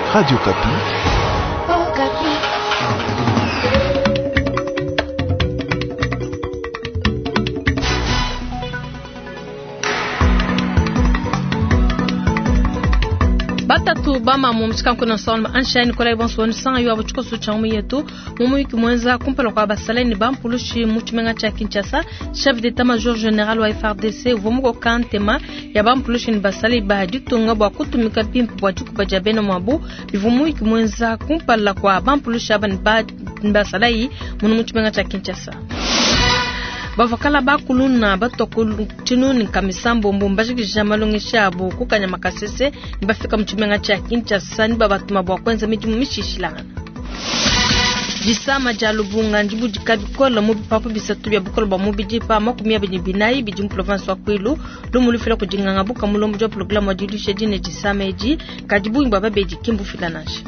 Radio Kapi. Oh, Kapi. Batatu bama mumsika kuna salma anshani kola ibonsoni sanga yu abuchiko suchamu yetu mumu ikimwenza kumpelo kwa basaleni bampulushi muchimenga cha Kinshasa chef d'état-major général wa FARDC vomuko kantema ya bampulushi ni basali bahajitunga bwa kutumika pimpu bwa chuku bajabena mwabu bivumu ikimwenza kumpala kwa bampulushi abani basalai munu muchimenga cha Kinshasa. Bavakala bakuluna batokulu chinuni kamisambo mbumbaji kijamalongisha abo kukanya makasese nibafika mchimenga cha Kinshasa ni babatuma bwa kwenza mijimu mishishilana. Jisama jalubunga njibu jikabikola mubi papu bisatu bya bukola ba mubi jipa makumia binayi bijimu province wa Kwilu lumulifila kujinganga buka mulombo jo programu wa jidushe jine jisama eji kajibu imbaba beji kimbu filanashi.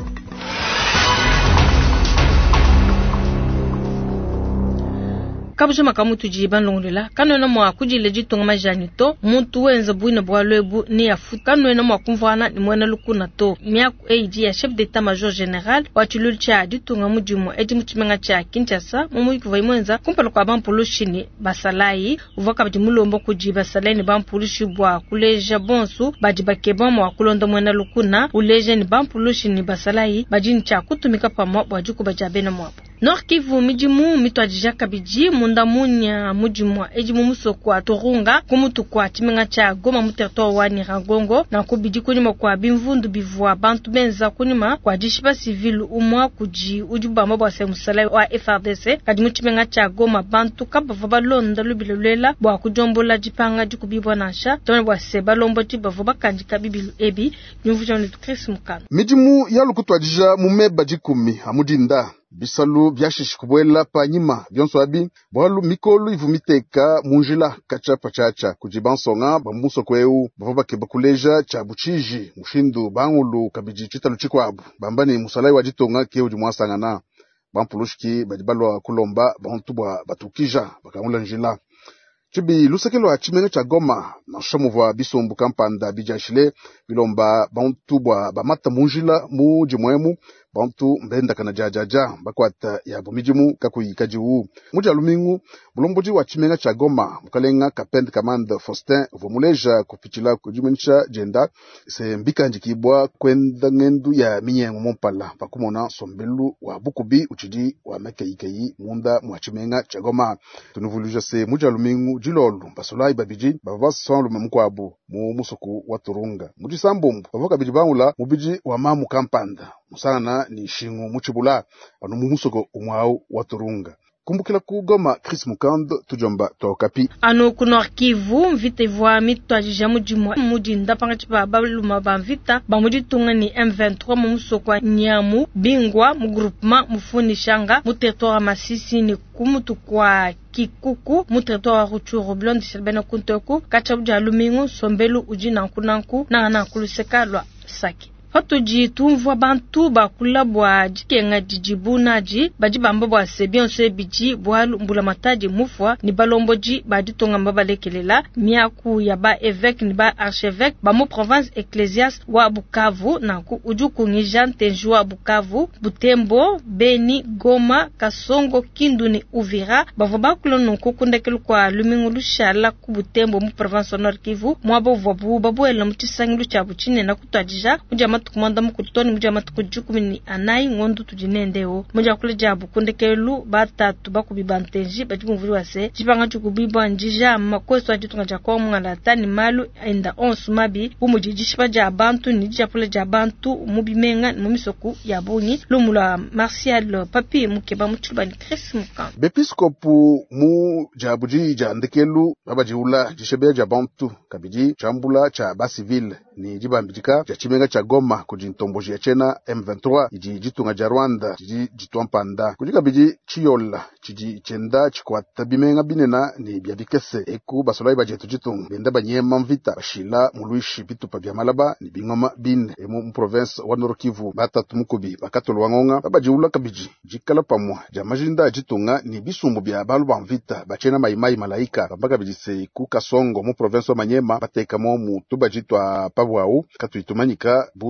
Kabuja makamutu jiban longulela kanona mwa kujile jitonga majanito muntu wenza buina bwalwebu ni afuta kanona mwa kumvana ni mwena lukuna to miaku eiji ya chef d'état-major général wa chululcha jitonga mujumo eji muchimenga cha Kinshasa mumu ikuvai mwenza kumpalo kwa bampulushini basalai uvaka bajimulombo kujiba salai bampulushi bwa kuleja bonsu bajibakeba mwa kulonda mwena lukuna uleja ni bampulushini basalai bajincha kutumika pa mwa bwajuku bajabena mwapo. Nord Kivu mijimu mitwa jijaka biji munda munya mujimwa ejimu musokwa torunga kumutu kwa chimenga cha Goma muterto wani Rangongo na kubiji kunyuma kwa bimvundu bivua bantu benza kunyuma kwa jishiba civil umwa kuji ujuba mabwa semusala wa FARDC kadimu chimenga cha Goma bantu kabava balonda lubilulela bwa kujombola jipanga jikubibwa nasha tone bwa seba lombo jibava bakanji kabibilu ebi nyumvuja ni Chris Mukano mijimu yalukutwa jija mumeba jikumi amudinda bisalu byashishikubwela panyima byonso abi bwalu mikolu ivumiteka munjila kacha pachacha kujibansonga bamuso kweu bavobake bakuleja cha buchiji mushindu bangulu kabiji chitalu chikwabu bambani musalai wajitonga keu jumwasangana bampulushiki bajibalwa kulomba bantubwa batukija bakamula njila chibi lusekelo chimenga cha Goma na shamuva bisombu kampanda bijashile bilomba bantubwa bamata munjila mu jimwemu bantu mbenda kana jajaja bakwata ya bumijimu kakuyikajiwu muja lumingu bulomboji wa chimenga cha Goma mukalenga kapend command Faustin vomuleja kupichila kujumencha jenda se mbika njikibwa kwenda ngendu ya minyengo mompala pakumona sombelu wa bukubi uchiji wa mekeikeyi munda mwa chimenga cha Goma tunuvuluja se muja lumingu jilolu basolai babiji bava sonlu mkwabo mu musoku wa Turunga muji sambombu bavoka biji bangula mubiji wa mamu kampanda musana ni shingu muchibula pano mumusoko umwao wa Turunga kumbukila ku Goma Chris Mukando tujomba to Kapi ano kuno Kivu mvite vwa mitwa jamu jimwa mudi ndapanga chipa baluma bamvita bamudi tunga ni M23 mumusoko nyamu bingwa mu groupement mufuni shanga mu territoire Masisi ni kumutu kwa Kikuku mu territoire Ruchuru Blonde Selbena Kuntoku kachabuja lumingo sombelu ujina nkunanku na kulusekalwa saki Hoto ji tumvwa bantu bakula bwa jikenga jijibunaji baji bamba bwa sebion sebiji bwa mbula mataji mufwa ni balomboji baji tonga mbaba lekelela miaku ya ba évêque ni ba archevêque ba mu province ecclésiaste wa Bukavu na ku ujuku ngijan tenjua Bukavu Butembo Beni Goma Kasongo Kindu ni Uvira bavo bakula nunku kundekelu kwa lumingu lushala ku Butembo mu province Nord Kivu mwabo vobu babu ela mutisangilu cha buchine na kutajija ujama tukumanda mukutoni muja matukujuku ni anai ngondu tujinendeo muja kule jabu kundekelu batatu bakubibantenji bajimuvuri wase jipanga chukubibwa njija makweso ajitunga jakwa mwala tani malu enda onsumabi umujijishipa ja abantu ni japule ja abantu mubimenga mumisoku ya buni lumula Martial Papi mukeba muchuba ni Chris Mukando bepiskopu mu jabuji ja ndekelu babajiula jishebe ja bantu kabiji chambula cha basivile ni jibambijika ja chimenga cha Goma kujintomboji ya chena M23 iji jitunga ja Rwanda iji jitwampanda kujika biji chiyola chiji chenda chikwata bimenga binena ni byabikese eku basolai bajetu jitunga benda banyema mvita bashila muluishi bitupa bya malaba ni bingoma bine mu province wa Nord Kivu batatu mukubi bakatolo wangonga babajiula kabiji jikala pamwa ja majinda jitunga ni bisumbu bya balu bamvita bachena maimai malaika bambaka bijise ku Kasongo mu province wa Manyema bateka mu tuba jitwa pabwau katuitumanyika butu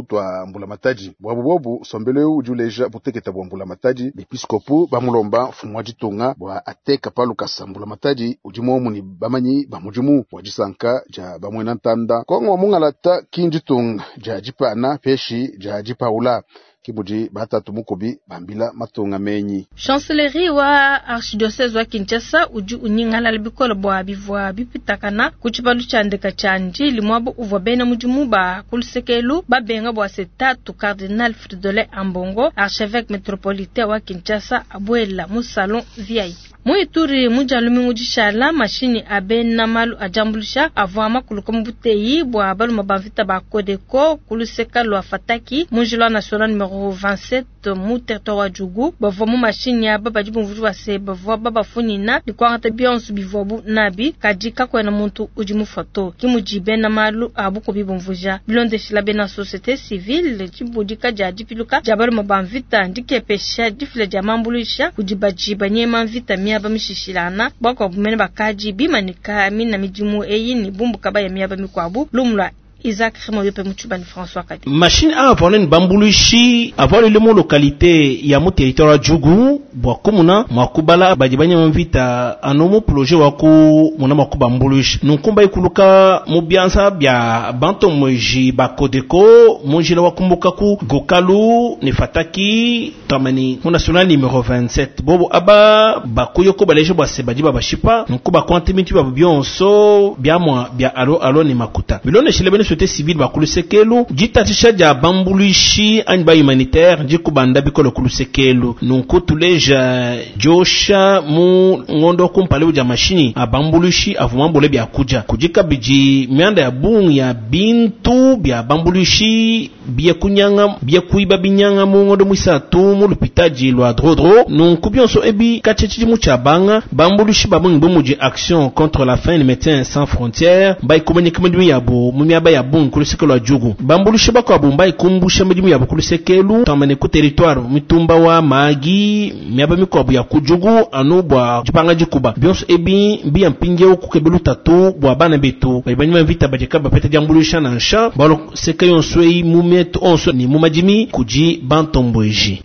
mutwa Mbulamatadi bwabubobu sombele ujuleja buteketa bwa Mbulamatadi bepiskopu bamulomba fumwa jitonga bwa ateka palukasa Mbulamatadi ujimo muni bamanyi bamujimu wajisanka ja bamwena ntanda kongo mungalata kinjitonga ja jipana peshi ja jipaula kibuji batatu mukobi bambila matonga menyi. Chancellerie wa Archidiocese wa Kinshasa uju unyingala libikola bwa bivwa bipitakana kuchipalu chandeka chanji limwabo uvwa bena mujumu ba kulusekelu babenga bwa setatu Cardinal Fridolin Ambongo archevêque métropolitain wa Kinshasa abuela musalon VIP. Muituri mujalume ujishala mashini abena malu ajambulisha avama kulukombuteyi bwa balu mabavita ba Kodeko kuluseka lwa fataki mujilwa national numéro 27 mu territoire wa Jugu bavomu mashini ya baba jibumvutu wa se bavo baba funina likwangata bionsu bivobu nabi kajika kwena muntu ujimu foto kimujibena malu abuko bibumvuja bilonde shila bena société civile chibudika jaji piluka jabalu mabavita ndike pesha difle jamambulisha kujibajiba nyema vita miaba mishishilana bako bumene bakaji bimanika amina mijimu eyi ni bumbu kaba ya miaba mikwabu lumla Isaac Remoyope Muchubani François Kadi. Machine a apone bambulushi avoir le mot localité ya mu territoire Jugu bwa komuna makubala bajibanya mvita anomo projet wako muna makuba mbulushi nkumba ikuluka mubiansa bya banto moji bakodeko mojila wakumbuka ku gokalu ni fataki tamani mu national numéro 27 bobo aba bakuyoko baleje bwa sebajiba bashipa nkuba quantimity babionso bya alo ni makuta bilone shilebene société civile bakulusekelu jitatisha ja bambulushi anba humanitaire jikubanda bikolo kulusekelu nunku tuleja josha mu ngondo kumpale uja mashini abambulushi avumambole bya kuja kujika biji mianda ya bungu ya bintu bya bambulushi bya kunyanga bya kuiba binyanga mu ngondo mwisatu mu lupitaji lwa drodro nunku bionso ebi kachechi mu chabanga bambulushi babungu bomuji action contre la faim les médecins sans frontières bay komunike mudimi yabo mu miaba ya bungu kulusekelu ajugu bambulushi bako abumba ikumbusha mudimi yabo kulusekelu tamane ku territoire mitumba wa magi miaba mikobu ya kujugu anubwa jipanga jikuba bionso ebi mbia mpinge ukukebelu tatu bwa bana betu bayibanyima vita bajekaba pete jambulusha na nsha balo sekayon swei mumet onso ni mumajimi kuji bantombweji.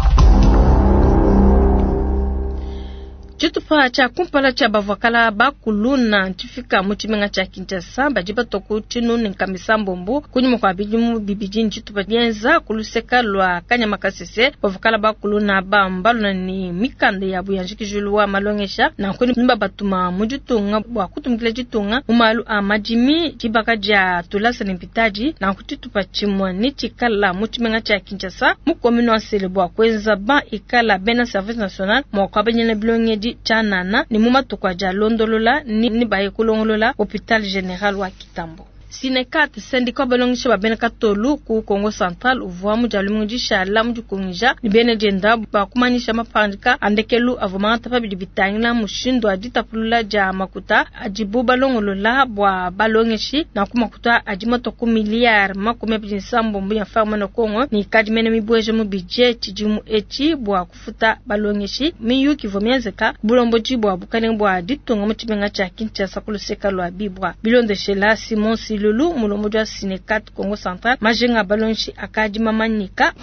Chitupa cha kumpala cha bavakala bakuluna ntifika muchimenga cha Kinshasa bajiba toku chinu nkamisa mbombu kunyuma kwa bijimu bibijini chitupa bienza kuluseka lwa kanyama kasese bavakala bakuluna bambaluna ni mikande ya buyanjiki juluwa malongesha na kuni nimba batuma mujutunga wa kutumikile jitunga umalu amajimi jibaka ja tulasa nimpitaji na kutitupa chimwa ni chikala muchimenga cha Kinshasa mukomino aselebwa kwenza ba ikala bena service national mwakwa benyene bilongeji chanana ni mumatu kwa jalondolola ni baye kulongolola hôpital général wa Kitambo. Sinekat syndicat balongisha babena katolu ku Congo Central uvuamu jalumunji shala mjukunja ni bene jenda bakumanisha mapandika andekelu avumanta pabidi bitangina mushindo ajitapulula ja makuta ajibu balongolola bwa balongishi na kumakuta ajimoto ku miliard makume binsambo mbuya farma no Congo ni kadimene mibweje mu budget chijimu echi bwa kufuta balongishi miyu kivomezeka bulombo jibwa bukane bwa ditonga muchimenga cha Kinshasa kuluseka lwa bibwa bilonde shela Simon Lulu mulomoja Sinekat Congo Central majenga balonshi akaji mamanika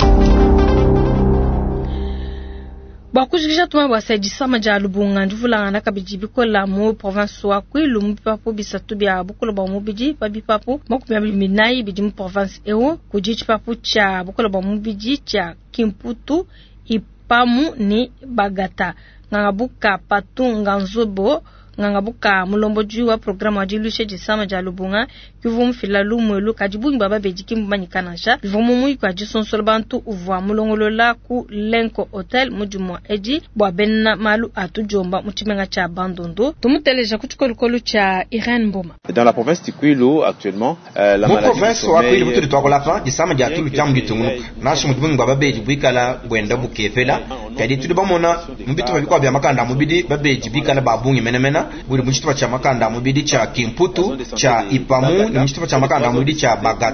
bakujisha tuma basajisa majalubunga nduvula ngana kabijibiko la mu province wa Kwilu mpipapo bisatu bya bukolo ba mubiji babipapo makumya minai biji mu province ewo kujichi papo cha bukolo ba mubiji cha Kimputu ipamu ni Bagata ngabuka patunga nzobo ngangabuka mulomboji wa programu ajilushe jisama jalubunga kivumu filalu mwelu kajibungi baba bejiki mbanyikanisha kivumu mui kwa jisonsol bantu uvuwa mulongolola ku Lenko Hotel mujumwa eji bwa benna malu atujomba mutimenga cha Bandundu tumuteleja kuchukolukolu cha Irene Mboma. Dans la province de Kwilu actuellement la maladie province wa Kwilu mutu ditwako lafa jisama jatulu chamu ditungunu nashi mutubungi baba beji bwikala bwenda bukefela kadi tuli bamona mbitu babikwa bya makanda mubidi babeji bikala babungi menemena buri muchitupa cha makanda mubidi cha Kimputu cha Ipamu ni muchitupa cha makanda mubidi cha Bagata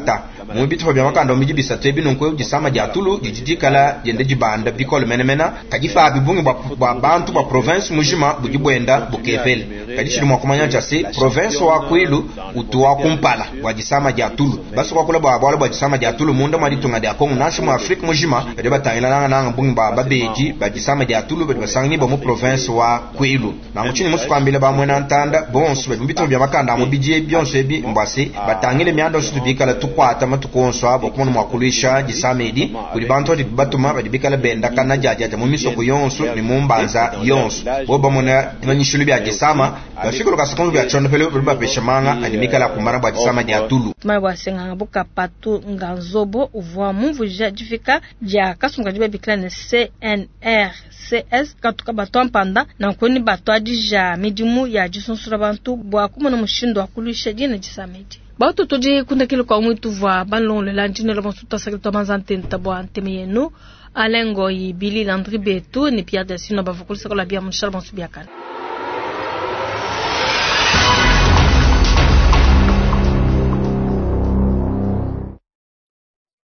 mu bitu bya makanda mu jibisa tebi non ko jisama jatulu jijikala jende jibanda bikol menemena kajifa bibungi ba bantu ba province mujima bujibwenda bukefele kadishiri mwa kumanya chase province wa Kwilu utuwa kumpala wajisama jatulu baso kwa kula ba jisama jatulu munda mali tunga de akongu nashi mu Afrika mujima de batangila nanga bungi ba babeji bajisama jatulu be basangi ba mu province wa Kwilu na muchini musikwambile ba mwena ntanda bonso be bitu bya makanda mu bije byonso ebi mbase batangile myanda sutubikala tukwata matukonswa bokumuntu mwakulisha jisamedi kuli bantu di batuma badibikala benda kana jaja mu misoko yonso ni mumbanza yonso boba mona imanyishulu bya gisama bashikolo kasakonzo bya chondo pele ba peshamanga adimikala kumara bwa gisama ja tulu mwa senga buka patu nganzobo uvwa mumvu jadifika ja kasunga jibe bikala ne CNRCS katuka bato mpanda na koni bato adija medimu ya jisonsura bantu bwa kumona mushindo akulisha jina jisamedi Bautu toje kunda kilo kwa mwitu vwa balon le landine le bonsuta sakito manzante ntabwa antemeyenu alengo yi Billy Landry Beto ni Pierre Dessino bavukuli sakola bia mshal bonsu biakana